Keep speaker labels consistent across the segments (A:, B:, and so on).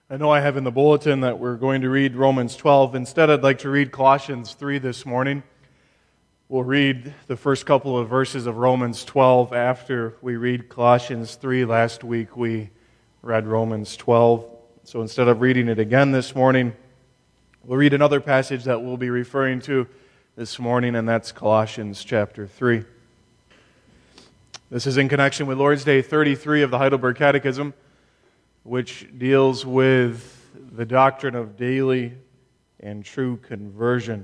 A: I know I have in the bulletin that we're going to read Romans 12. Instead, I'd like to read Colossians 3 this morning. We'll read the first couple of verses of Romans 12 after we read Colossians 3. Last week we read Romans 12. So instead of reading it again this morning, we'll read another passage that we'll be referring to this morning, and that's Colossians chapter 3. This is in connection with Lord's Day 33 of the Heidelberg Catechism, which deals with the doctrine of daily and true conversion.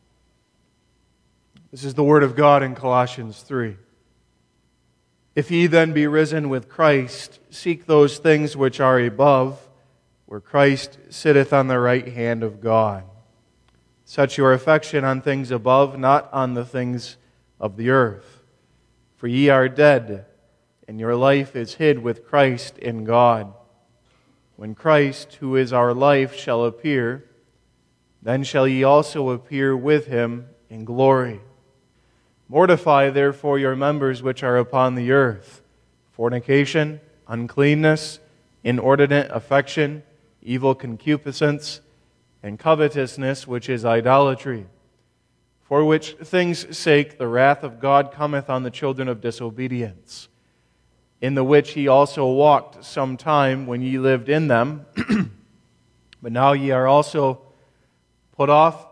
A: This is the Word of God in Colossians 3. If ye then be risen with Christ, seek those things which are above, where Christ sitteth on the right hand of God. Set your affection on things above, not on the things of the earth. For ye are dead, and your life is hid with Christ in God. When Christ, who is our life, shall appear, then shall ye also appear with him in glory. Mortify therefore your members which are upon the earth: fornication, uncleanness, inordinate affection, evil concupiscence, and covetousness, which is idolatry. For which things' sake the wrath of God cometh on the children of disobedience, in the which ye also walked some time when ye lived in them. But now ye also put off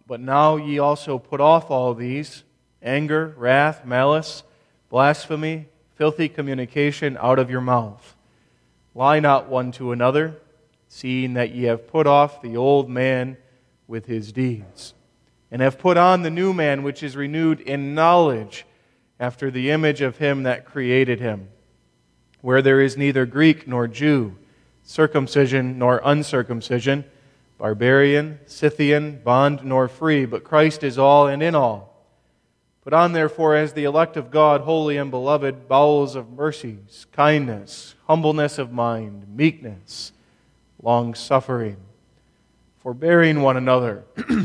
A: all these: anger, wrath, malice, blasphemy, filthy communication out of your mouth. Lie not one to another, seeing that ye have put off the old man with his deeds, and have put on the new man, which is renewed in knowledge after the image of him that created him, where there is neither Greek nor Jew, circumcision nor uncircumcision, barbarian, Scythian, bond nor free, but Christ is all and in all. Put on therefore as the elect of God, holy and beloved, bowels of mercies, kindness, humbleness of mind, meekness, long-suffering, forbearing one another,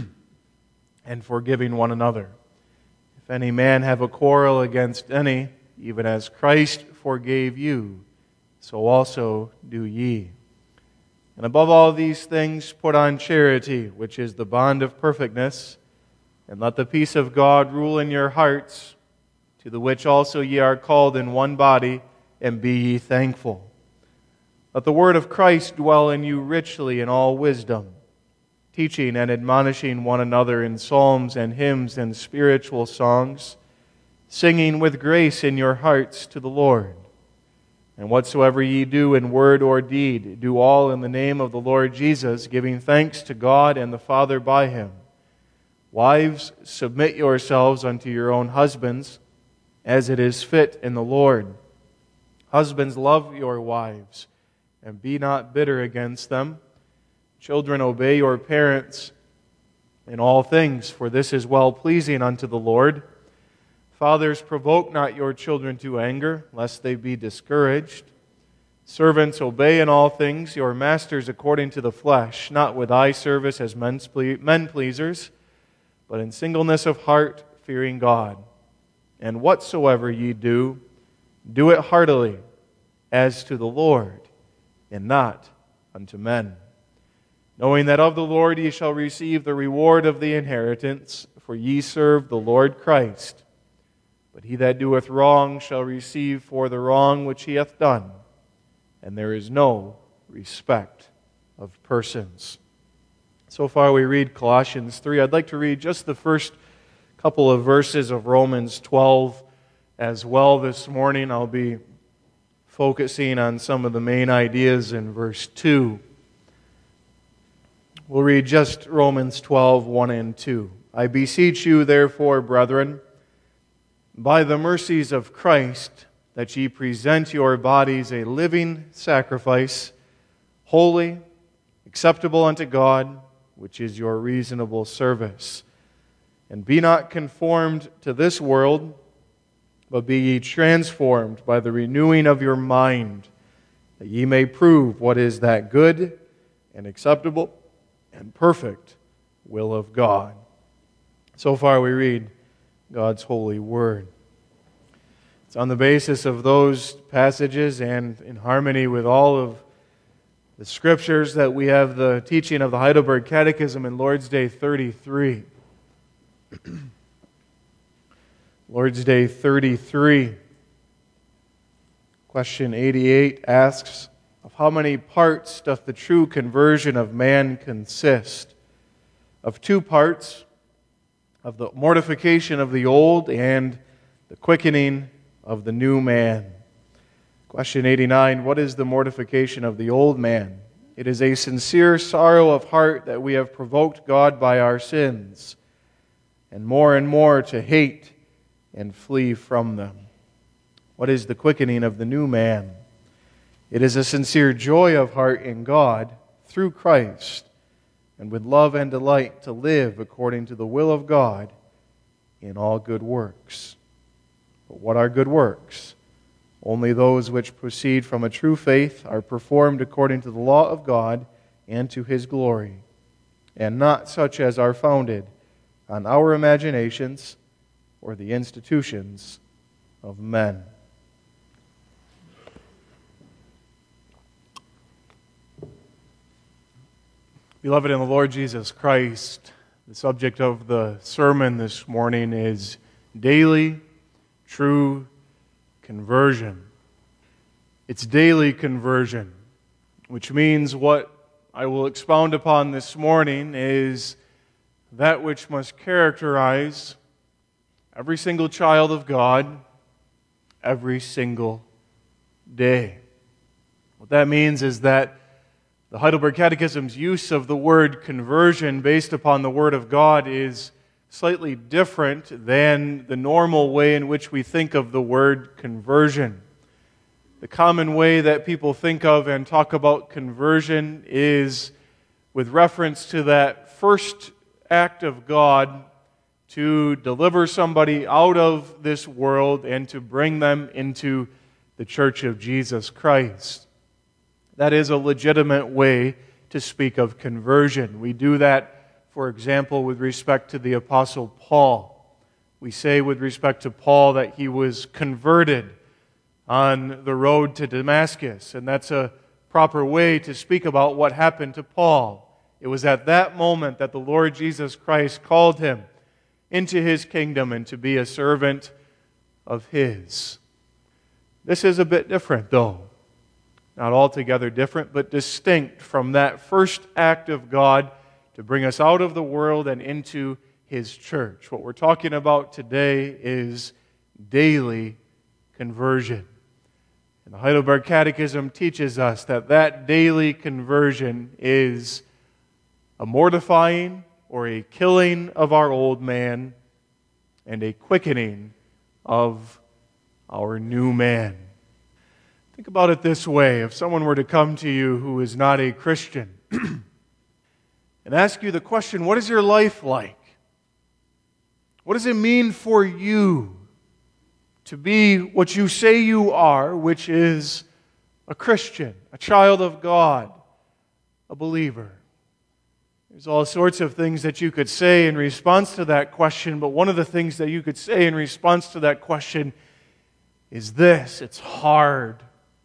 A: and forgiving one another. If any man have a quarrel against any, even as Christ forgave you, so also do ye. And above all these things put on charity, which is the bond of perfectness, and let the peace of God rule in your hearts, to the which also ye are called in one body, and be ye thankful. Let the word of Christ dwell in you richly in all wisdom, teaching and admonishing one another in psalms and hymns and spiritual songs, singing with grace in your hearts to the Lord. And whatsoever ye do in word or deed, do all in the name of the Lord Jesus, giving thanks to God and the Father by him. Wives, submit yourselves unto your own husbands, as it is fit in the Lord. Husbands, love your wives, and be not bitter against them. Children, obey your parents in all things, for this is well-pleasing unto the Lord. Fathers, provoke not your children to anger, lest they be discouraged. Servants, obey in all things your masters according to the flesh, not with eye service as men pleasers, but in singleness of heart, fearing God. And whatsoever ye do, do it heartily, as to the Lord, and not unto men, knowing that of the Lord ye shall receive the reward of the inheritance, for ye serve the Lord Christ. But he that doeth wrong shall receive for the wrong which he hath done, and there is no respect of persons. So far we read Colossians 3. I'd like to read just the first couple of verses of Romans 12 as well this morning. I'll be focusing on some of the main ideas in verse 2. We'll read just Romans 12, 1 and 2. I beseech you, therefore, brethren, by the mercies of Christ, that ye present your bodies a living sacrifice, holy, acceptable unto God, which is your reasonable service. And be not conformed to this world, but be ye transformed by the renewing of your mind, that ye may prove what is that good and acceptable and perfect will of God. So far we read God's holy word. It's on the basis of those passages and in harmony with all of the Scriptures that we have the teaching of the Heidelberg Catechism in Lord's Day 33. Lord's Day 33. Question 88 asks, of how many parts doth the true conversion of man consist? Of 2 parts, of the mortification of the old and the quickening of the new man. Question 89, what is the mortification of the old man? It is a sincere sorrow of heart that we have provoked God by our sins, and more to hate and flee from them. What is the quickening of the new man? It is a sincere joy of heart in God through Christ, and with love and delight to live according to the will of God in all good works. But what are good works? Only those which proceed from a true faith are performed according to the law of God and to His glory, and not such as are founded on our imaginations or the institutions of men. Beloved in the Lord Jesus Christ, the subject of the sermon this morning is daily true conversion. It's daily conversion, which means what I will expound upon this morning is that which must characterize every single child of God every single day. What that means is that the Heidelberg Catechism's use of the word conversion based upon the Word of God is slightly different than the normal way in which we think of the word conversion. The common way that people think of and talk about conversion is with reference to that first act of God to deliver somebody out of this world and to bring them into the Church of Jesus Christ. That is a legitimate way to speak of conversion. We do that, for example, with respect to the Apostle Paul. We say with respect to Paul that he was converted on the road to Damascus, and that's a proper way to speak about what happened to Paul. It was at that moment that the Lord Jesus Christ called him into His kingdom and to be a servant of His. This is a bit different, though. Not altogether different, but distinct from that first act of God to bring us out of the world and into His church. What we're talking about today is daily conversion. And the Heidelberg Catechism teaches us that that daily conversion is a mortifying or a killing of our old man and a quickening of our new man. Think about it this way. If someone were to come to you who is not a Christian and ask you the question, what is your life like? What does it mean for you to be what you say you are, which is a Christian, a child of God, a believer? There's all sorts of things that you could say in response to that question, but one of the things that you could say in response to that question is this: it's hard.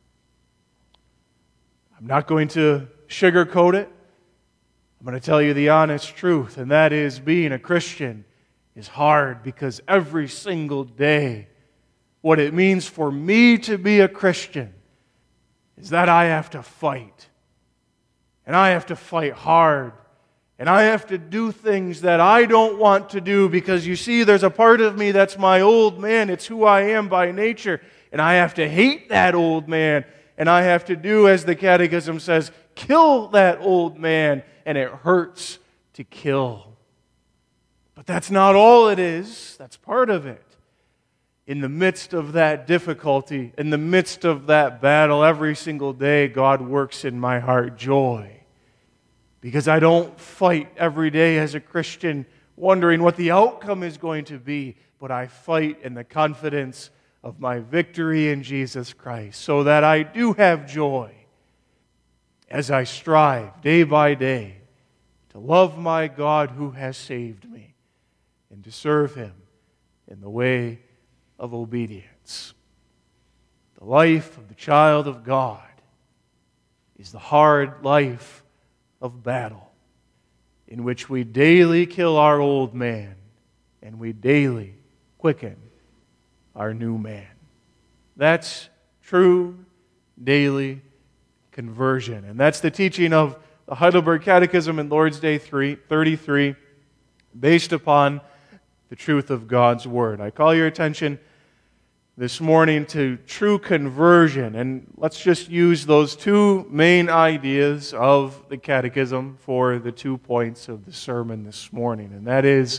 A: I'm not going to sugarcoat it. I'm going to tell you the honest truth, and that is being a Christian is hard because every single day, what it means for me to be a Christian is that I have to fight. And I have to fight hard. And I have to do things that I don't want to do because, you see, there's a part of me that's my old man. It's who I am by nature. And I have to hate that old man. And I have to do, as the Catechism says, kill that old man. And it hurts to kill. But that's not all it is. That's part of it. In the midst of that difficulty, in the midst of that battle, every single day, God works in my heart joy. Because I don't fight every day as a Christian wondering what the outcome is going to be, but I fight in the confidence of my victory in Jesus Christ, so that I do have joy as I strive day by day to love my God who has saved me and to serve Him in the way of obedience. The life of the child of God is the hard life of battle, in which we daily kill our old man and we daily quicken our new man. That's true daily conversion. And that's the teaching of the Heidelberg Catechism in Lord's Day 33, based upon the truth of God's Word. I call your attention this morning to true conversion, and let's just use those two main ideas of the Catechism for the 2 points of the sermon this morning, and that is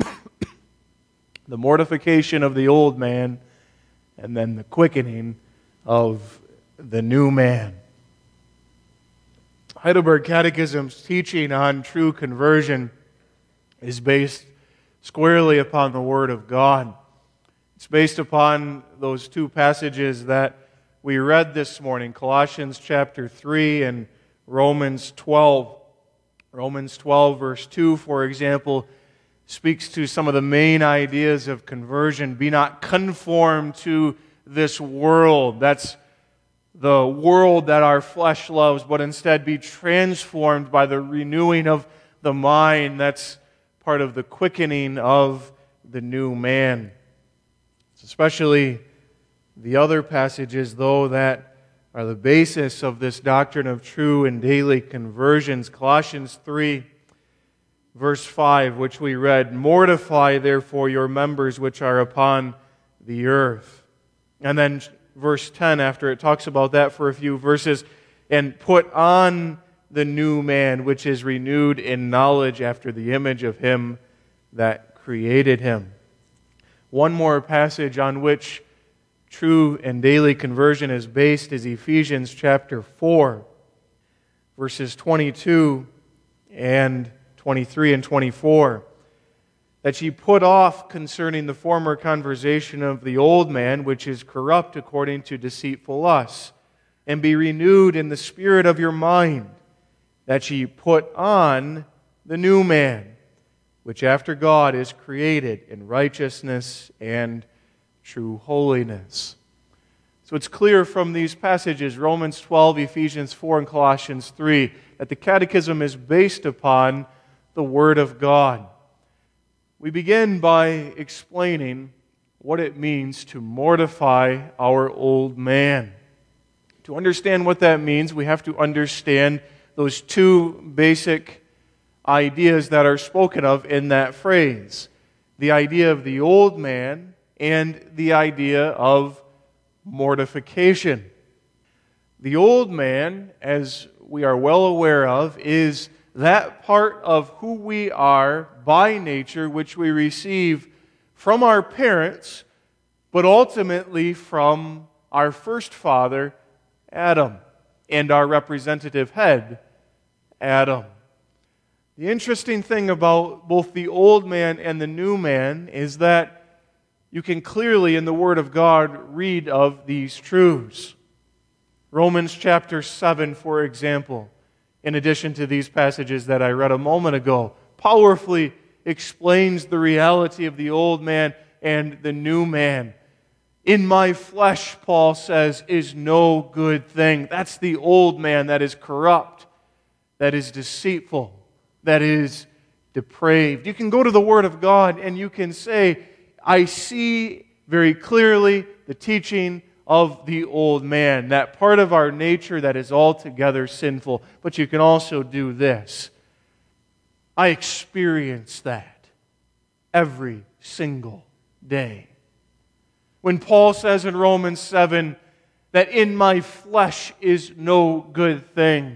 A: the mortification of the old man and then the quickening of the new man. Heidelberg Catechism's teaching on true conversion is based squarely upon the Word of God. It's based upon those two passages that we read this morning, Colossians chapter 3 and Romans 12. Romans 12 verse 2, for example, speaks to some of the main ideas of conversion. Be not conformed to this world. That's the world that our flesh loves, but instead be transformed by the renewing of the mind. That's part of the quickening of the new man. It's especially the other passages, though, that are the basis of this doctrine of true and daily conversions. Colossians 3, verse 5, which we read, "Mortify therefore your members which are upon the earth." And then verse 10, after it talks about that for a few verses, "And put on the new man, which is renewed in knowledge after the image of him that created him." One more passage on which true and daily conversion is based is Ephesians chapter 4, verses 22 and 23 and 24. "That ye put off concerning the former conversation of the old man, which is corrupt according to deceitful lusts, and be renewed in the spirit of your mind, that ye put on the new man, which after God is created in righteousness and true holiness." So it's clear from these passages, Romans 12, Ephesians 4, and Colossians 3, that the Catechism is based upon the Word of God. We begin by explaining what it means to mortify our old man. To understand what that means, we have to understand those two basic ideas that are spoken of in that phrase. The idea of the old man and the idea of mortification. The old man, as we are well aware of, is that part of who we are by nature which we receive from our parents, but ultimately from our first father, Adam, and our representative head, Adam. The interesting thing about both the old man and the new man is that you can clearly in the Word of God read of these truths. Romans chapter 7, for example, in addition to these passages that I read a moment ago, powerfully explains the reality of the old man and the new man. "In my flesh," Paul says, "is no good thing." That's the old man that is corrupt, that is deceitful, that is depraved. You can go to the Word of God and you can say, I see very clearly the teaching of the old man, that part of our nature that is altogether sinful. But you can also do this. I experience that every single day. When Paul says in Romans 7 that in my flesh is no good thing,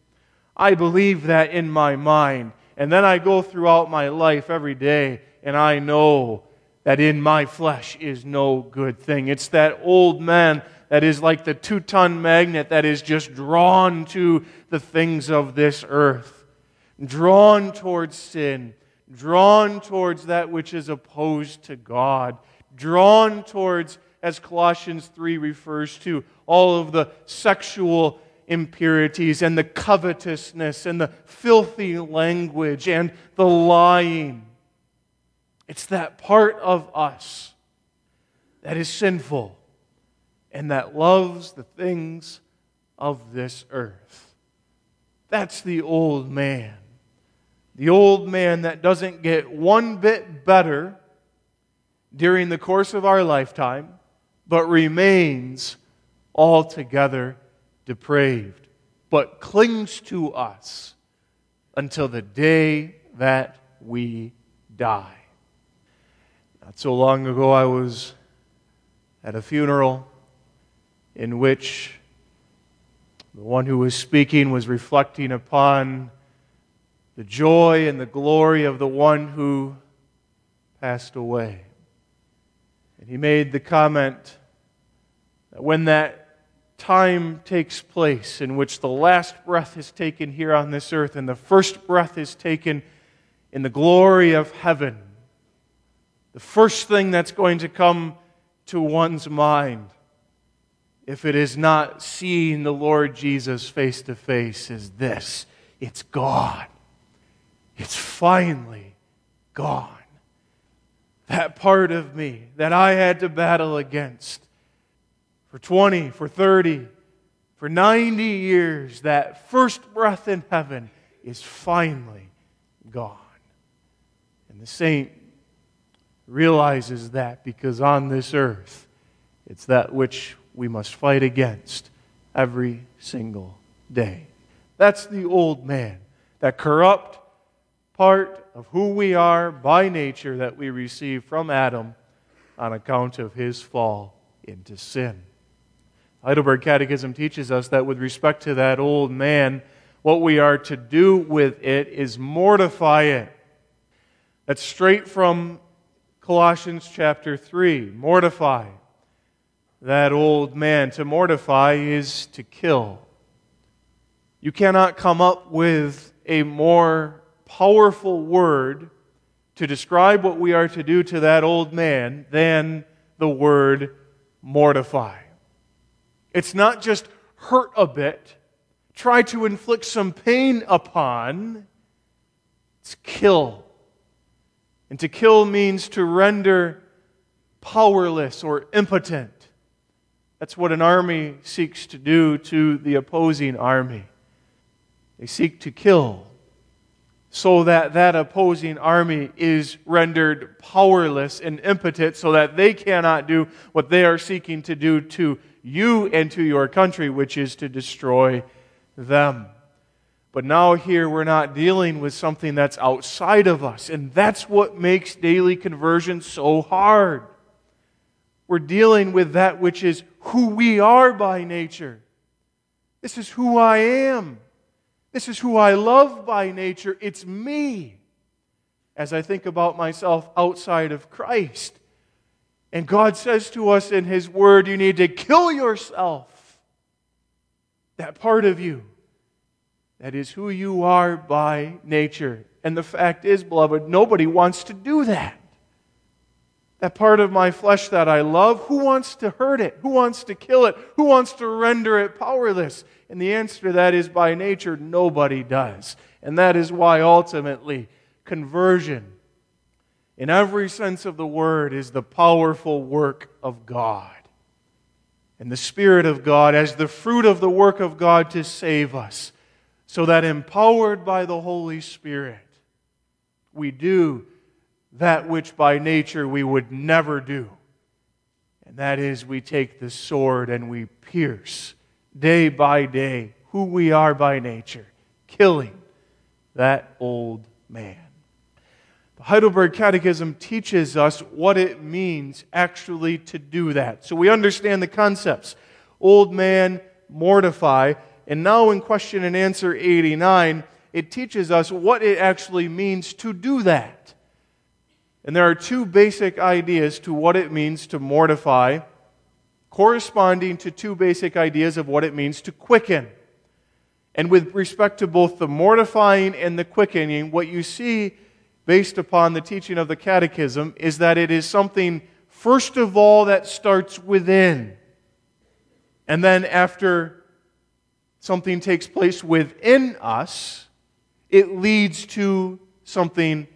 A: I believe that in my mind. And then I go throughout my life every day and I know that in my flesh is no good thing. It's that old man that is like the 2-ton magnet that is just drawn to the things of this earth, drawn towards sin, drawn towards that which is opposed to God, drawn towards, as Colossians 3 refers to, all of the sexual impurities and the covetousness and the filthy language and the lying. It's that part of us that is sinful and that loves the things of this earth. That's the old man. The old man that doesn't get one bit better during the course of our lifetime, but remains altogether depraved, but clings to us until the day that we die. Not so long ago, I was at a funeral in which the one who was speaking was reflecting upon the joy and the glory of the one who passed away. And he made the comment that when that time takes place in which the last breath is taken here on this earth and the first breath is taken in the glory of heaven, the first thing that's going to come to one's mind, if it is not seeing the Lord Jesus face to face, is this: it's gone. It's finally gone. That part of me that I had to battle against for 20, for 30, for 90 years, that first breath in heaven is finally gone. And the saint realizes that because on this earth, it's that which we must fight against every single day. That's the old man, that corrupt part of who we are by nature that we receive from Adam on account of his fall into sin. Heidelberg Catechism teaches us that with respect to that old man, what we are to do with it is mortify it. That's straight from Colossians chapter 3. Mortify that old man. To mortify is to kill. You cannot come up with a more powerful word to describe what we are to do to that old man than the word mortify. It's not just hurt a bit, try to inflict some pain upon. It's kill. And to kill means to render powerless or impotent. That's what an army seeks to do to the opposing army. They seek to kill so that that opposing army is rendered powerless and impotent so that they cannot do what they are seeking to do to you and to your country, which is to destroy them. But now here we're not dealing with something that's outside of us, and that's what makes daily conversion so hard. We're dealing with that which is who we are by nature. This is who I am. This is who I love by nature. It's me. As I think about myself outside of Christ. And God says to us in His Word, you need to kill yourself. That part of you. That is who you are by nature. And the fact is, beloved, nobody wants to do that. That part of my flesh that I love, who wants to hurt it? Who wants to kill it? Who wants to render it powerless? And the answer to that is, by nature, nobody does. And that is why ultimately conversion, in every sense of the word, is the powerful work of God. And the Spirit of God as the fruit of the work of God to save us. So that empowered by the Holy Spirit, we do that which by nature we would never do. And that is, we take the sword and we pierce day by day who we are by nature, killing that old man. The Heidelberg Catechism teaches us what it means actually to do that. So we understand the concepts. Old man, mortify. And now in question and answer 89, it teaches us what it actually means to do that. And there are two basic ideas to what it means to mortify, corresponding to two basic ideas of what it means to quicken. And with respect to both the mortifying and the quickening, what you see based upon the teaching of the Catechism is that it is something, first of all, that starts within. And then after something takes place within us, it leads to something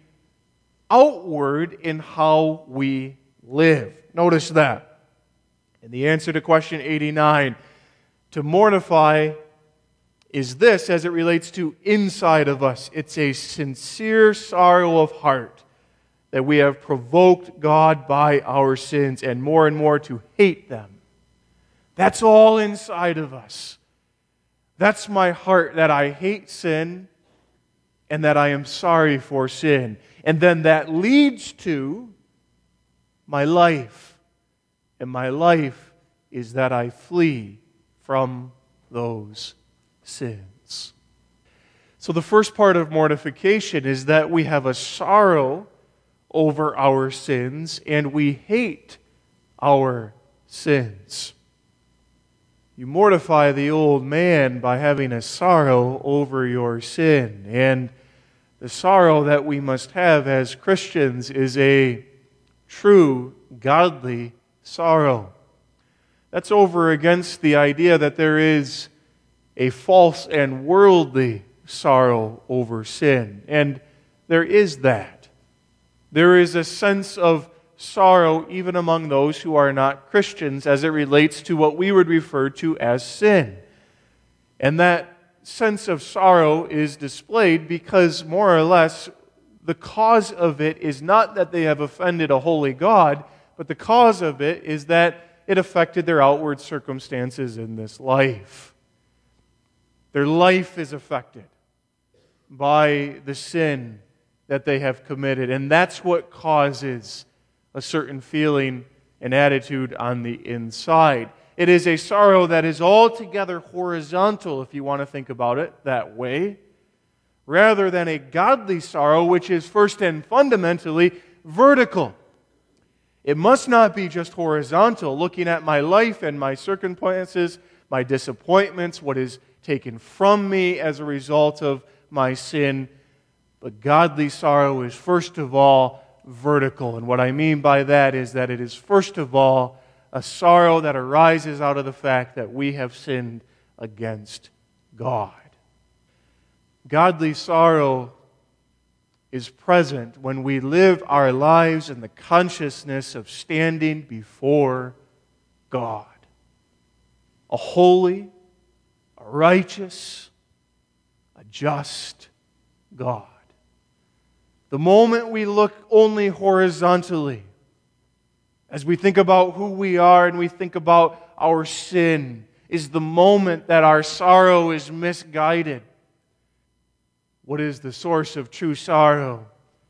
A: outward in how we live. Notice that. In the answer to question 89, to mortify is this as it relates to inside of us. It's a sincere sorrow of heart that we have provoked God by our sins and more to hate them. That's all inside of us. That's my heart, that I hate sin and that I am sorry for sin. And then that leads to my life. And my life is that I flee from those sins. So the first part of mortification is that we have a sorrow over our sins and we hate our sins. You mortify the old man by having a sorrow over your sin. And the sorrow that we must have as Christians is a true, godly sorrow. That's over against the idea that there is a false and worldly sorrow over sin. And there is that. There is a sense of sorrow even among those who are not Christians as it relates to what we would refer to as sin. And that sense of sorrow is displayed because more or less the cause of it is not that they have offended a holy God, but the cause of it is that it affected their outward circumstances in this life. Their life is affected by the sin that they have committed, and that's what causes a certain feeling and attitude on the inside. It is a sorrow that is altogether horizontal, if you want to think about it that way, rather than a godly sorrow, which is first and fundamentally vertical. It must not be just horizontal, looking at my life and my circumstances, my disappointments, what is taken from me as a result of my sin. But godly sorrow is first of all vertical. And what I mean by that is that it is first of all a sorrow that arises out of the fact that we have sinned against God. Godly sorrow is present when we live our lives in the consciousness of standing before God. A holy, a righteous, a just God. The moment we look only horizontally, as we think about who we are and we think about our sin, is the moment that our sorrow is misguided. What is the source of true sorrow?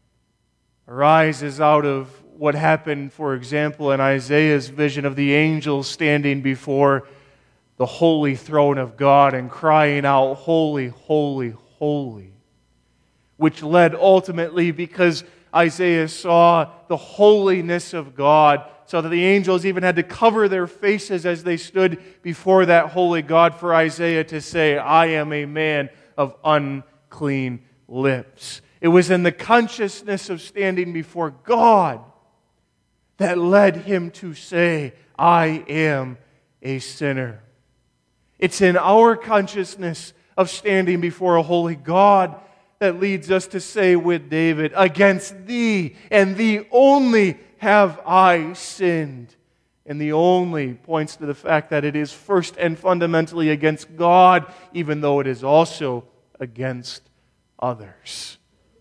A: Arises out of what happened, for example, in Isaiah's vision of the angels standing before the holy throne of God and crying out, "Holy, holy, holy," which led ultimately, because Isaiah saw the holiness of God, so that the angels even had to cover their faces as they stood before that holy God, for Isaiah to say, "I am a man of unclean lips." It was in the consciousness of standing before God that led him to say, "I am a sinner." It's in our consciousness of standing before a holy God that leads us to say with David, "Against thee and thee only have I sinned." And the only points to the fact that it is first and fundamentally against God, even though it is also against others.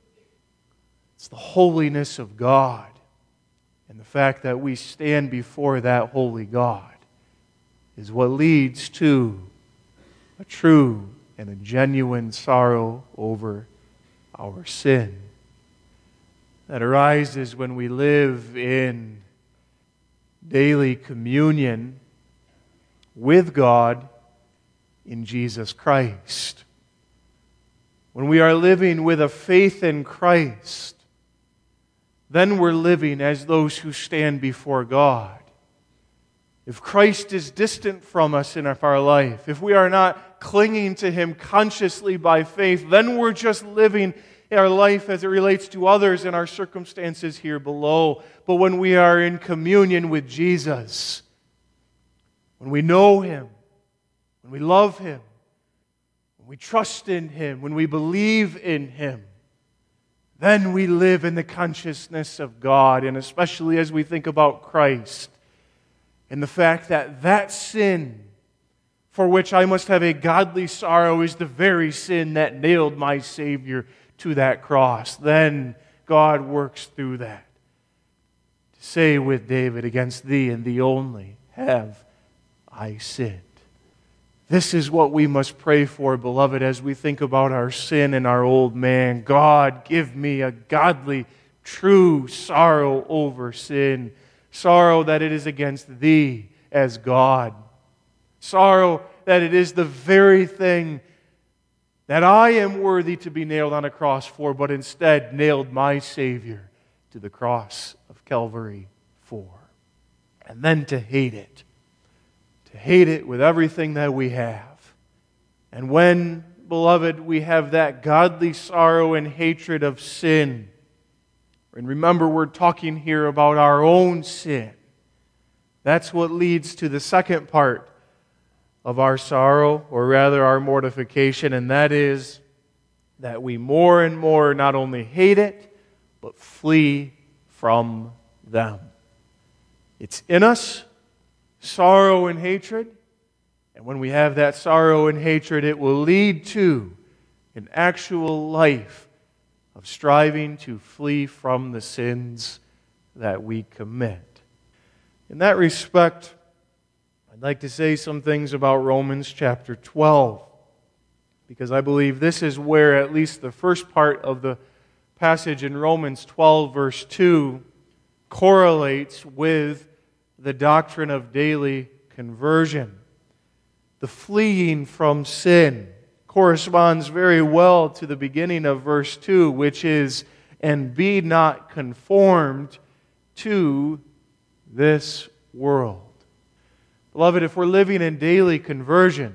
A: It's the holiness of God and the fact that we stand before that holy God is what leads to a true and a genuine sorrow over our sin that arises when we live in daily communion with God in Jesus Christ. When we are living with a faith in Christ, then we're living as those who stand before God. If Christ is distant from us in our life, if we are not clinging to Him consciously by faith, then we're just living our life as it relates to others and our circumstances here below. But when we are in communion with Jesus, when we know Him, when we love Him, when we trust in Him, when we believe in Him, then we live in the consciousness of God, and especially as we think about Christ and the fact that that sin for which I must have a godly sorrow, is the very sin that nailed my Savior to that cross. Then God works through that to say with David, against thee and thee only have I sinned. This is what we must pray for, beloved, as we think about our sin and our old man. God, give me a godly, true sorrow over sin. Sorrow that it is against thee as God. Sorrow that it is the very thing that I am worthy to be nailed on a cross for, but instead nailed my Savior to the cross of Calvary for. And then to hate it. To hate it with everything that we have. And when, beloved, we have that godly sorrow and hatred of sin, and remember we're talking here about our own sin, that's what leads to the second part of our sorrow, or rather our mortification, and that is that we more and more not only hate it, but flee from them. It's in us, sorrow and hatred, and when we have that sorrow and hatred, it will lead to an actual life of striving to flee from the sins that we commit. In that respect, I'd like to say some things about Romans chapter 12, because I believe this is where at least the first part of the passage in Romans 12, verse 2, correlates with the doctrine of daily conversion. The fleeing from sin corresponds very well to the beginning of verse 2, which is, and be not conformed to this world. Beloved, if we're living in daily conversion,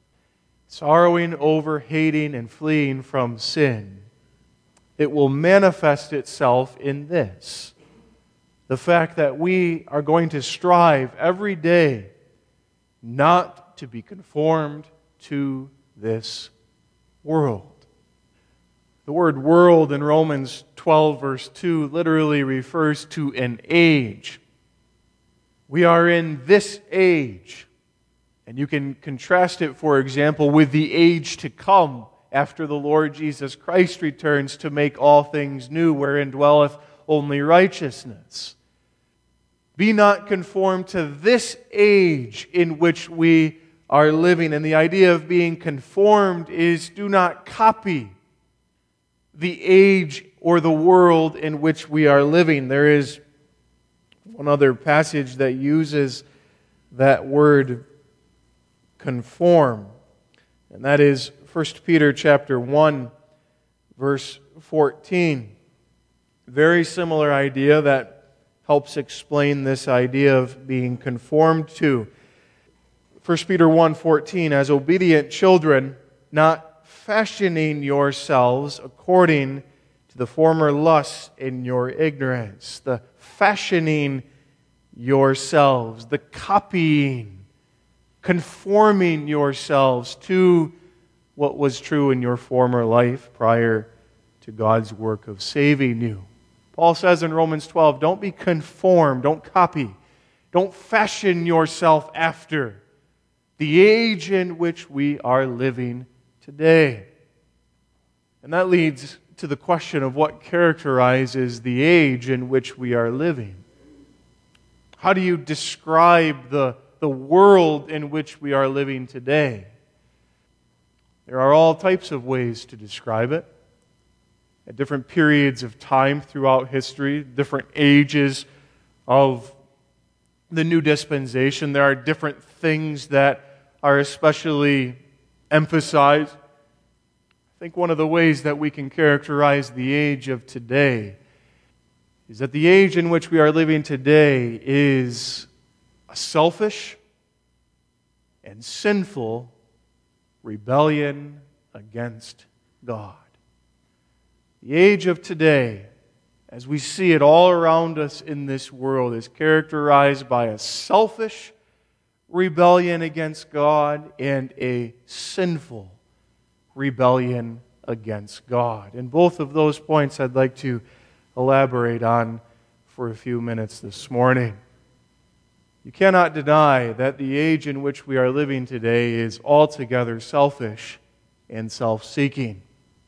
A: sorrowing over, hating, and fleeing from sin, it will manifest itself in this: the fact that we are going to strive every day not to be conformed to this world. The word world in Romans 12, verse 2, literally refers to an age. We are in this age. And you can contrast it, for example, with the age to come after the Lord Jesus Christ returns to make all things new, wherein dwelleth only righteousness. Be not conformed to this age in which we are living. And the idea of being conformed is do not copy the age or the world in which we are living. There is one other passage that uses that word conform, and that is 1 Peter chapter 1, verse 14. Very similar idea that helps explain this idea of being conformed to. 1 Peter 1:14, as obedient children, not fashioning yourselves according to the former lusts in your ignorance. The fashioning yourselves, the copying, conforming yourselves to what was true in your former life prior to God's work of saving you. Paul says in Romans 12, don't be conformed, don't copy, don't fashion yourself after the age in which we are living today. And that leads to the question of what characterizes the age in which we are living. How do you describe the world in which we are living today? There are all types of ways to describe it. At different periods of time throughout history, different ages of the new dispensation, there are different things that are especially emphasized. I think one of the ways that we can characterize the age of today is that the age in which we are living today is a selfish and sinful rebellion against God. The age of today, as we see it all around us in this world, is characterized by a selfish rebellion against God and a sinful rebellion against God. And both of those points I'd like to elaborate on for a few minutes this morning. You cannot deny that the age in which we are living today is altogether selfish and self-seeking.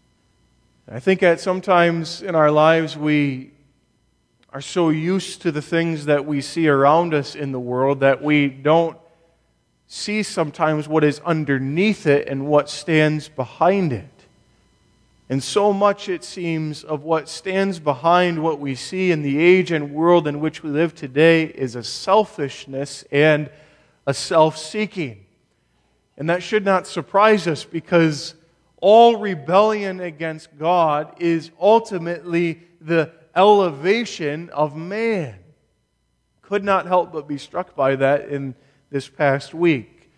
A: I think that sometimes in our lives we are so used to the things that we see around us in the world that we don't see sometimes what is underneath it and what stands behind it. And so much, it seems, of what stands behind what we see in the age and world in which we live today is a selfishness and a self-seeking. And that should not surprise us, because all rebellion against God is ultimately the elevation of man. Could not help but be struck by that in this past week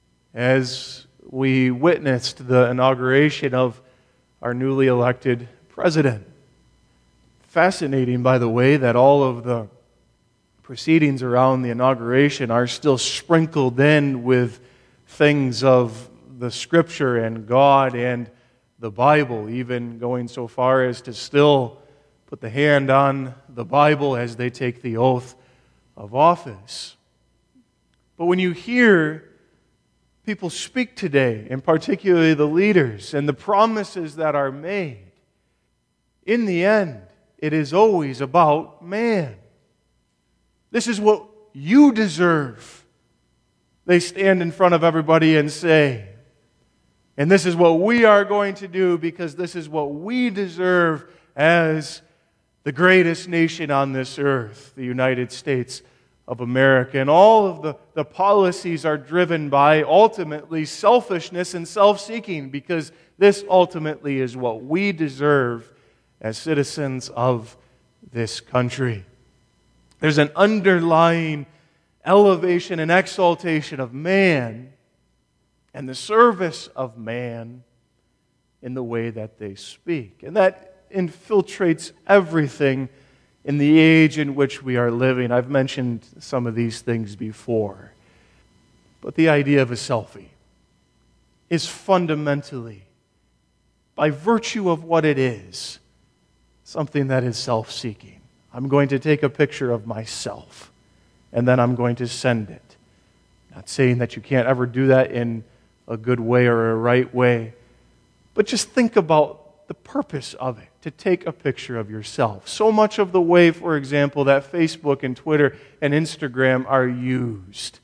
A: as we witnessed the inauguration of our newly elected president. Fascinating, by the way, that all of the proceedings around the inauguration are still sprinkled in with things of the Scripture and God and the Bible, even going so far as to still put the hand on the Bible as they take the oath of office. But when you hear people speak today, and particularly the leaders, and the promises that are made, in the end, it is always about man. This is what you deserve. They stand in front of everybody and say, and this is what we are going to do because this is what we deserve as the greatest nation on this earth, the United States of America. And all of the policies are driven by ultimately selfishness and self-seeking, because this ultimately is what we deserve as citizens of this country. There's an underlying elevation and exaltation of man and the service of man in the way that they speak. And that infiltrates everything in the age in which we are living. I've mentioned some of these things before. But the idea of a selfie is fundamentally, by virtue of what it is, something that is self-seeking. I'm going to take a picture of myself, and then I'm going to send it. Not saying that you can't ever do that in a good way or a right way, but just think about the purpose of it, to take a picture of yourself. So much of the way, for example, that Facebook and Twitter and Instagram are used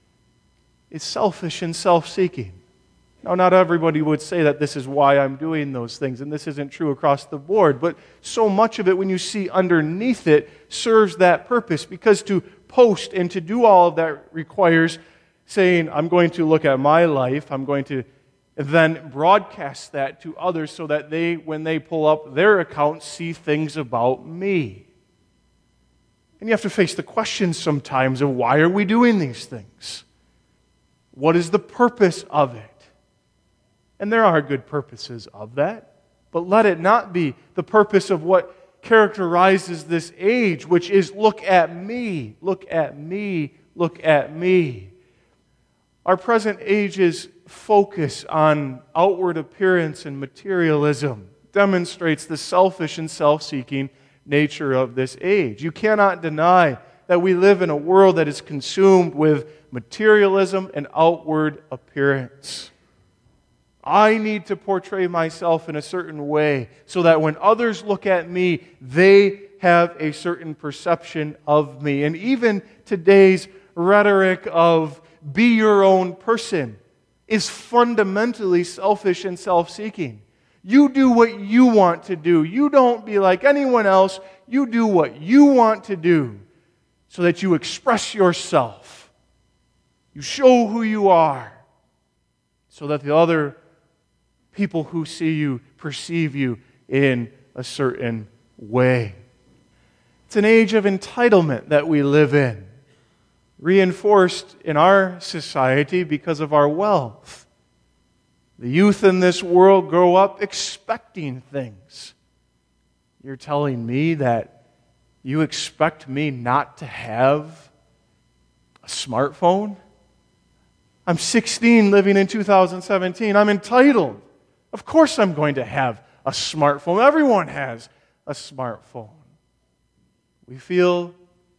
A: is selfish and self-seeking. Now, not everybody would say that this is why I'm doing those things, and this isn't true across the board, but so much of it, when you see underneath it, serves that purpose, because to post and to do all of that requires saying, I'm going to look at my life, I'm going to then broadcast that to others so that they, when they pull up their account, see things about me. And you have to face the question sometimes of, why are we doing these things? What is the purpose of it? And there are good purposes of that, but let it not be the purpose of what characterizes this age, which is, look at me, look at me, look at me. Our present age's focus on outward appearance and materialism demonstrates the selfish and self-seeking nature of this age. You cannot deny that we live in a world that is consumed with materialism and outward appearance. I need to portray myself in a certain way so that when others look at me, they have a certain perception of me. And even today's rhetoric of be your own person is fundamentally selfish and self-seeking. You do what you want to do. You don't be like anyone else. You do what you want to do so that you express yourself. You show who you are so that the other people who see you perceive you in a certain way. It's an age of entitlement that we live in, reinforced in our society because of our wealth. The youth in this world grow up expecting things. You're telling me that you expect me not to have a smartphone? I'm 16 living in 2017. I'm entitled. Of course I'm going to have a smartphone. Everyone has a smartphone. We feel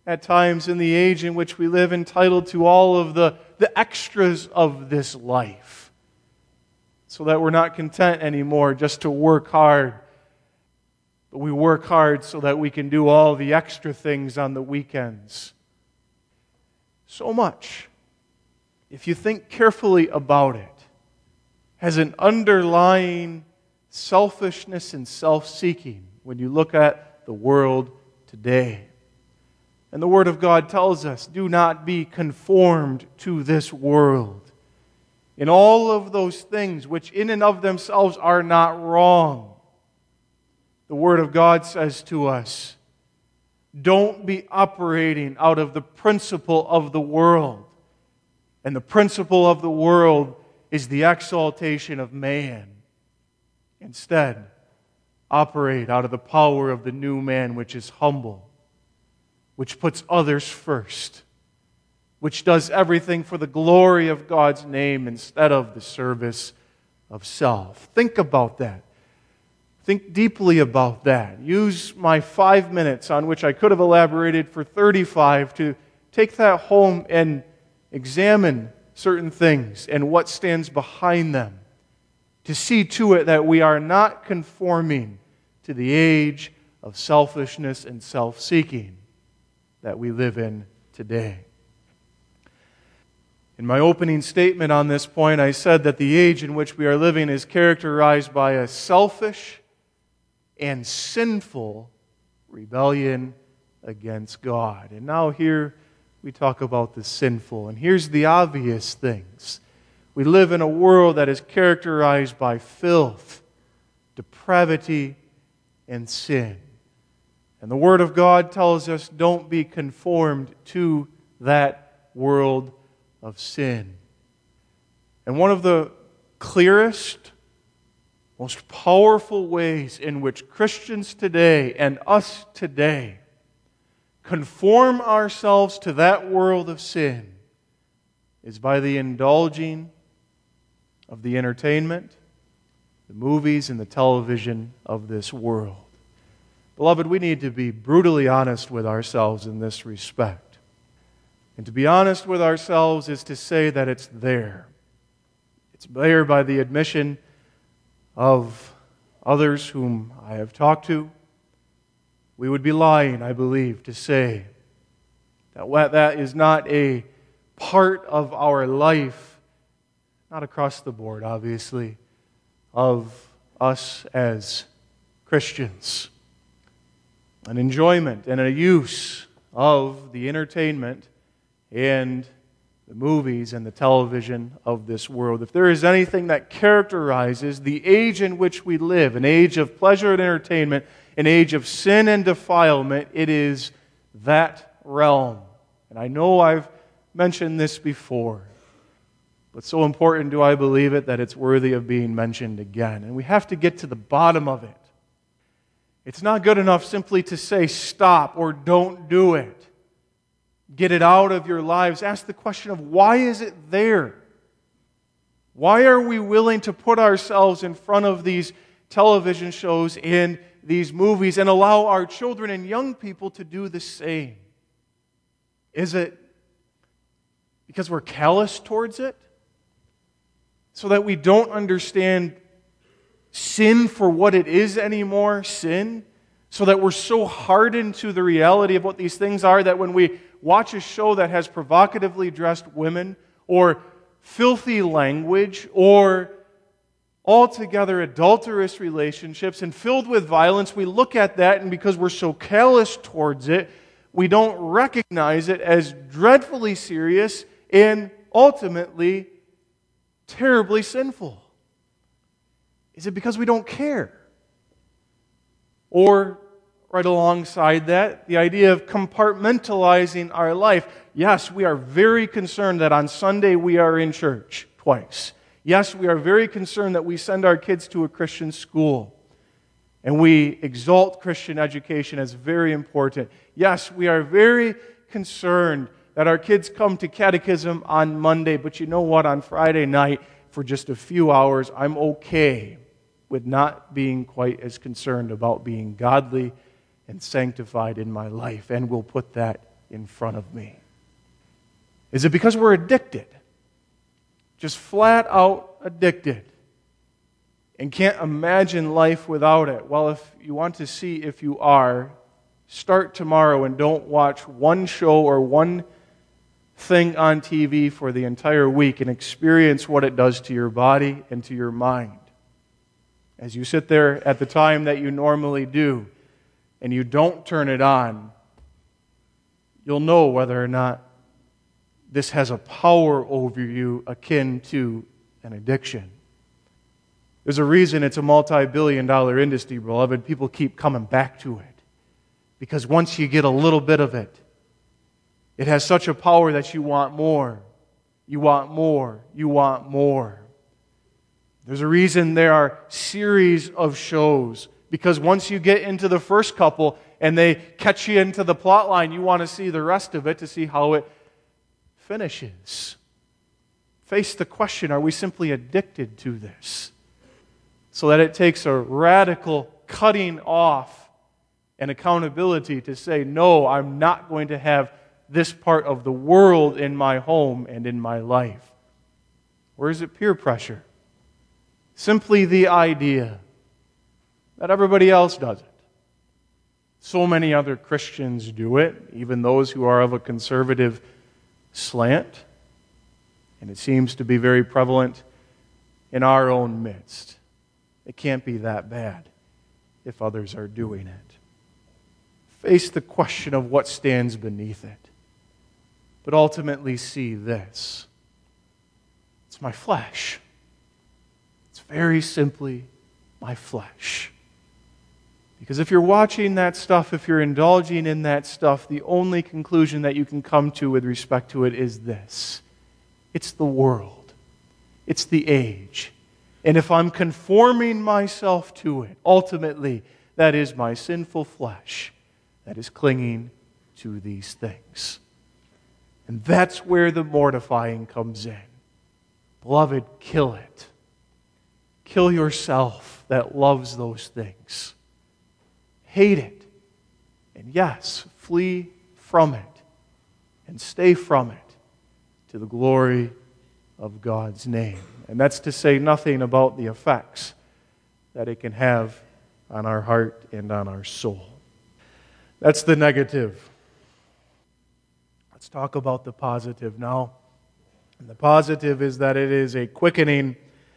A: at times in the age in which we live, entitled to all of the extras of this life, so that we're not content anymore just to work hard, but we work hard so that we can do all the extra things on the weekends. So much, if you think carefully about it, has an underlying selfishness and self-seeking when you look at the world today. And the Word of God tells us, do not be conformed to this world. In all of those things which in and of themselves are not wrong, the Word of God says to us, don't be operating out of the principle of the world. And the principle of the world is the exaltation of man. Instead, operate out of the power of the new man, which is humble, which puts others first, which does everything for the glory of God's name instead of the service of self. Think about that. Think deeply about that. Use my 5 minutes, on which I could have elaborated for 35, to take that home and examine certain things and what stands behind them, to see to it that we are not conforming to the age of selfishness and self-seeking that we live in today. In my opening statement on this point, I said that the age in which we are living is characterized by a selfish and sinful rebellion against God. And now here we talk about the sinful. And here's the obvious things. We live in a world that is characterized by filth, depravity, and sin. And the Word of God tells us, don't be conformed to that world of sin. And one of the clearest, most powerful ways in which Christians today and us today conform ourselves to that world of sin is by the indulging of the entertainment, the movies, and the television of this world. Beloved, we need to be brutally honest with ourselves in this respect. And to be honest with ourselves is to say that it's there. It's there by the admission of others whom I have talked to. We would be lying, I believe, to say that that is not a part of our life, not across the board, obviously, of us as Christians. An enjoyment and a use of the entertainment and the movies and the television of this world. If there is anything that characterizes the age in which we live, an age of pleasure and entertainment, an age of sin and defilement, it is that realm. And I know I've mentioned this before, but so important do I believe it that it's worthy of being mentioned again. And we have to get to the bottom of it. It's not good enough simply to say stop or don't do it. Get it out of your lives. Ask the question of why is it there? Why are we willing to put ourselves in front of these television shows and these movies and allow our children and young people to do the same? Is it because we're callous towards it? So that we don't understand sin for what it is anymore, sin? So that we're so hardened to the reality of what these things are that when we watch a show that has provocatively dressed women or filthy language or altogether adulterous relationships and filled with violence, we look at that, and because we're so callous towards it, we don't recognize it as dreadfully serious and ultimately terribly sinful. Is it because we don't care? Or, right alongside that, the idea of compartmentalizing our life. Yes, we are very concerned that on Sunday we are in church twice. Yes, we are very concerned that we send our kids to a Christian school. And we exalt Christian education as very important. Yes, we are very concerned that our kids come to catechism on Monday. But you know what? On Friday night, for just a few hours, I'm okay with not being quite as concerned about being godly and sanctified in my life. And we'll put that in front of me? Is it because we're addicted? Just flat out addicted. And can't imagine life without it? Well, if you want to see if you are, start tomorrow and don't watch one show or one thing on TV for the entire week and experience what it does to your body and to your mind. As you sit there at the time that you normally do and you don't turn it on, you'll know whether or not this has a power over you akin to an addiction. There's a reason it's a multi-billion-dollar industry, beloved. People keep coming back to it. Because once you get a little bit of it, it has such a power that you want more. You want more. You want more. There's a reason there are series of shows. Because once you get into the first couple and they catch you into the plot line, you want to see the rest of it to see how it finishes. Face the question, are we simply addicted to this? So that it takes a radical cutting off and accountability to say, no, I'm not going to have this part of the world in my home and in my life. Or is it peer pressure? Simply the idea that everybody else does it. So many other Christians do it, even those who are of a conservative slant. And it seems to be very prevalent in our own midst. It can't be that bad if others are doing it. Face the question of what stands beneath it. But ultimately see this. It's my flesh. It's very simply my flesh. Because if you're watching that stuff, if you're indulging in that stuff, the only conclusion that you can come to with respect to it is this. It's the world. It's the age. And if I'm conforming myself to it, ultimately, that is my sinful flesh that is clinging to these things. And that's where the mortifying comes in. Beloved, kill it. Kill yourself that loves those things. Hate it. And yes, flee from it. And stay from it to the glory of God's name. And that's to say nothing about the effects that it can have on our heart and on our soul. That's the negative. Let's talk about the positive now. And the positive is that it is a quickening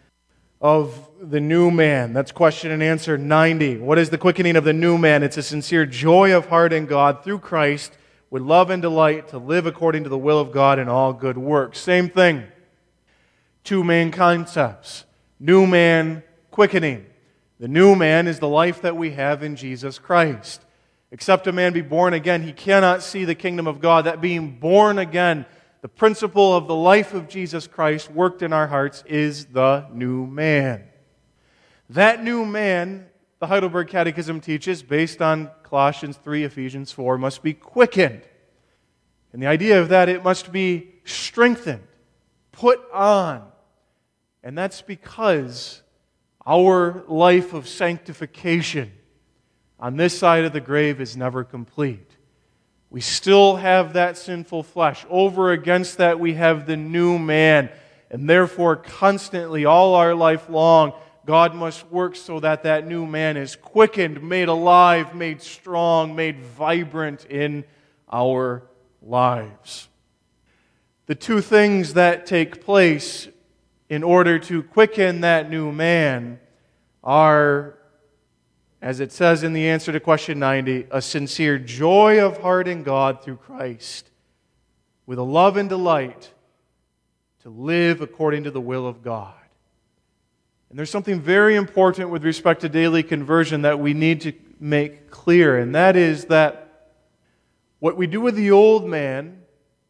A: of the new man. That's question and answer 90. What is the quickening of the new man? It's a sincere joy of heart in God through Christ with love and delight to live according to the will of God in all good works. Same thing. Two main concepts. New man, quickening. The new man is the life that we have in Jesus Christ. Except a man be born again, he cannot see the kingdom of God. That being born again, the principle of the life of Jesus Christ worked in our hearts is the new man. That new man, the Heidelberg Catechism teaches, based on Colossians 3, Ephesians 4, must be quickened. And the idea of that, it must be strengthened, put on. And that's because our life of sanctification on this side of the grave is never complete. We still have that sinful flesh. Over against that, we have the new man. And therefore, constantly, all our life long, God must work so that that new man is quickened, made alive, made strong, made vibrant in our lives. The two things that take place in order to quicken that new man are, as it says in the answer to question 90, a sincere joy of heart in God through Christ, with a love and delight to live according to the will of God. And there's something very important with respect to daily conversion that we need to make clear, and that is that what we do with the old man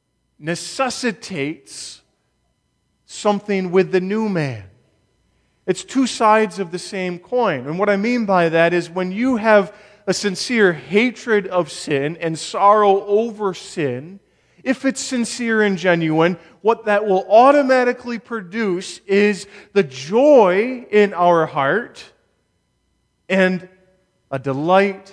A: necessitates something with the new man. It's two sides of the same coin. And what I mean by that is when you have a sincere hatred of sin and sorrow over sin, if it's sincere and genuine, what that will automatically produce is the joy in our heart and a delight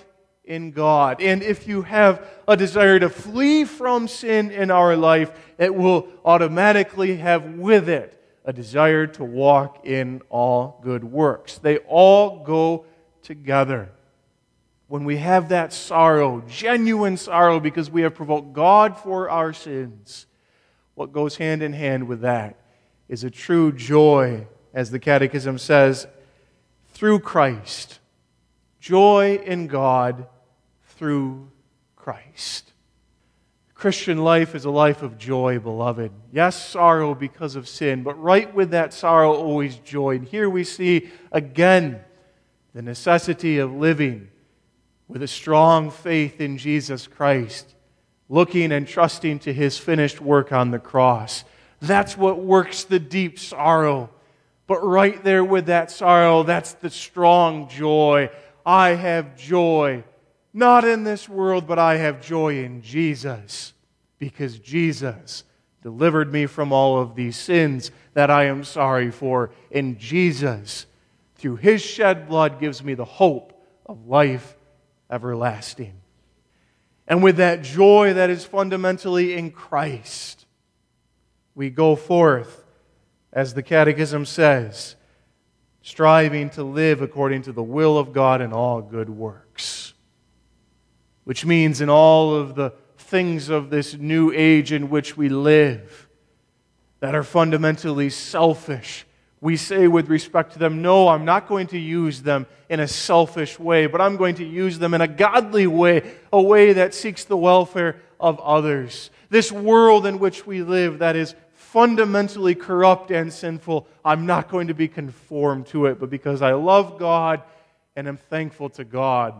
A: in God. And if you have a desire to flee from sin in our life, it will automatically have with it a desire to walk in all good works. They all go together. When we have that sorrow, genuine sorrow, because we have provoked God for our sins, what goes hand in hand with that is a true joy, as the Catechism says, through Christ. Joy in God through Christ. Christian life is a life of joy, beloved. Yes, sorrow because of sin, but right with that sorrow, always joy. And here we see again the necessity of living with a strong faith in Jesus Christ, looking and trusting to His finished work on the cross. That's what works the deep sorrow. But right there with that sorrow, that's the strong joy. I have joy, not in this world, but I have joy in Jesus, because Jesus delivered me from all of these sins that I am sorry for. And Jesus, through His shed blood, gives me the hope of life everlasting. And with that joy that is fundamentally in Christ, we go forth, as the Catechism says, striving to live according to the will of God in all good works. Which means in all of the things of this new age in which we live that are fundamentally selfish, we say with respect to them, no, I'm not going to use them in a selfish way, but I'm going to use them in a godly way, a way that seeks the welfare of others. This world in which we live that is fundamentally corrupt and sinful, I'm not going to be conformed to it, but because I love God and am thankful to God,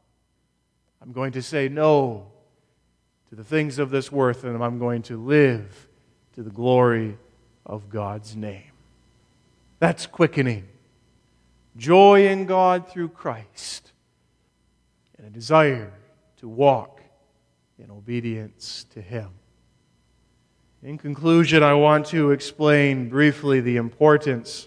A: I'm going to say no to the things of this world, and I'm going to live to the glory of God's name. That's quickening. Joy in God through Christ, and a desire to walk in obedience to Him. In conclusion, I want to explain briefly the importance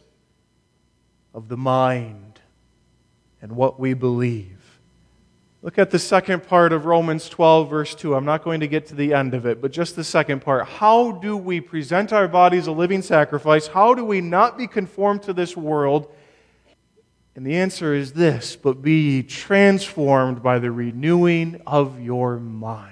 A: of the mind and what we believe. Look at the second part of Romans 12, verse 2. I'm not going to get to the end of it, but just the second part. How do we present our bodies a living sacrifice? How do we not be conformed to this world? And the answer is this: but be ye transformed by the renewing of your mind.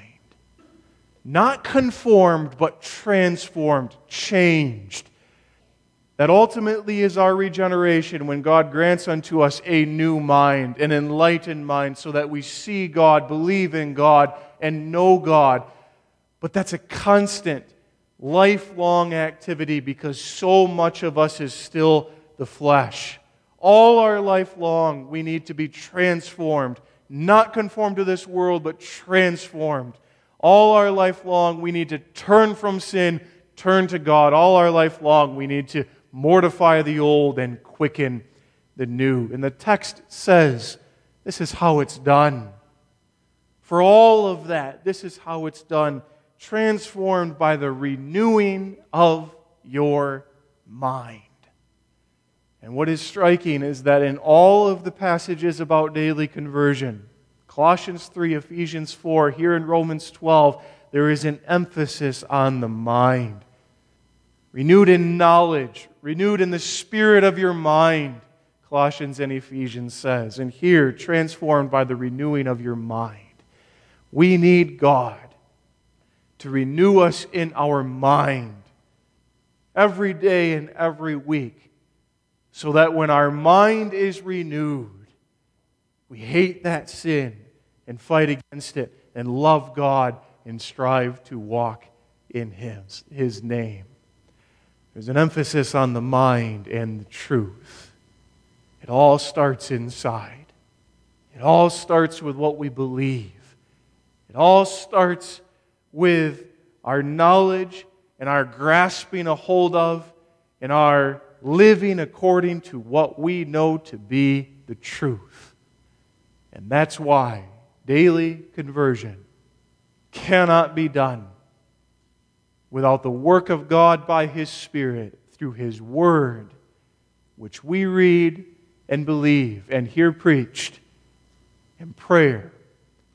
A: Not conformed, but transformed, changed. That ultimately is our regeneration when God grants unto us a new mind, an enlightened mind, so that we see God, believe in God, and know God. But that's a constant, lifelong activity because so much of us is still the flesh. All our life long, we need to be transformed, not conformed to this world, but transformed. All our life long, we need to turn from sin, turn to God. All our life long, we need to mortify the old and quicken the new. And the text says, this is how it's done. For all of that, this is how it's done. Transformed by the renewing of your mind. And what is striking is that in all of the passages about daily conversion, Colossians 3, Ephesians 4, here in Romans 12, there is an emphasis on the mind. Renewed in knowledge, renewed in the spirit of your mind, Colossians and Ephesians says. And here, transformed by the renewing of your mind. We need God to renew us in our mind every day and every week, so that when our mind is renewed, we hate that sin and fight against it and love God and strive to walk in His name. There's an emphasis on the mind and the truth. It all starts inside. It all starts with what we believe. It all starts with our knowledge and our grasping a hold of and our living according to what we know to be the truth. And that's why daily conversion cannot be done without the work of God by His Spirit through His Word, which we read and believe and hear preached, and prayer,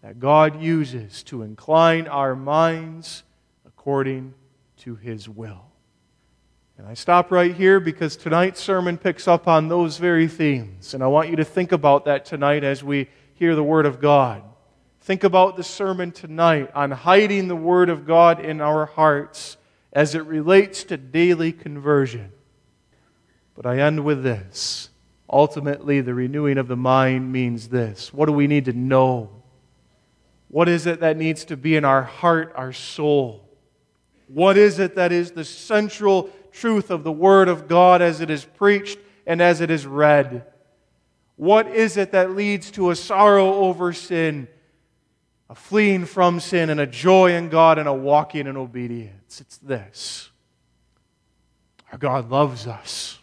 A: that God uses to incline our minds according to His will. And I stop right here because tonight's sermon picks up on those very themes. And I want you to think about that tonight as we hear the Word of God. Think about the sermon tonight on hiding the Word of God in our hearts as it relates to daily conversion. But I end with this. Ultimately, the renewing of the mind means this. What do we need to know? What is it that needs to be in our heart, our soul? What is it that is the central truth of the Word of God as it is preached and as it is read? What is it that leads to a sorrow over sin, a fleeing from sin, and a joy in God and a walking in obedience? It's this. Our God loves us.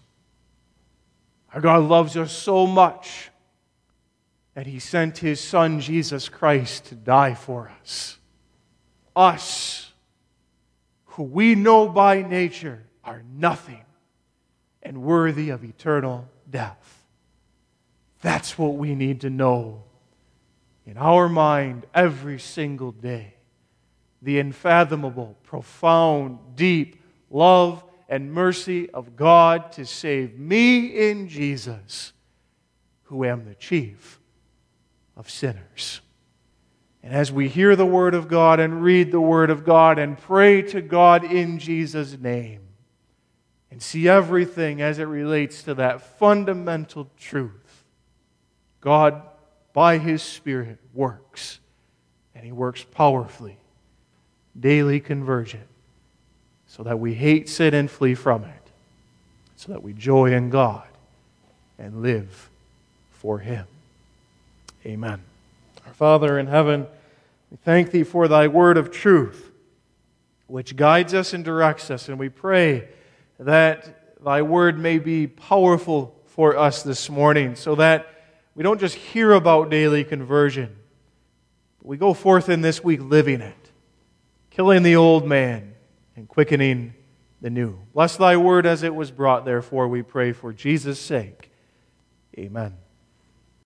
A: Our God loves us so much that He sent His Son, Jesus Christ, to die for us. Us, who we know by nature are nothing and worthy of eternal death. That's what we need to know in our mind every single day. The unfathomable, profound, deep love and mercy of God to save me in Jesus, who am the chief of sinners. And as we hear the Word of God and read the Word of God and pray to God in Jesus' name and see everything as it relates to that fundamental truth, God, by His Spirit, works. And He works powerfully. Daily conversion. So that we hate sin and flee from it. So that we joy in God and live for Him. Amen. Our Father in heaven, we thank Thee for Thy word of truth, which guides us and directs us. And we pray that Thy word may be powerful for us this morning, so that we don't just hear about daily conversion, but we go forth in this week living it, killing the old man and quickening the new. Bless Thy word as it was brought, therefore, we pray for Jesus' sake. Amen.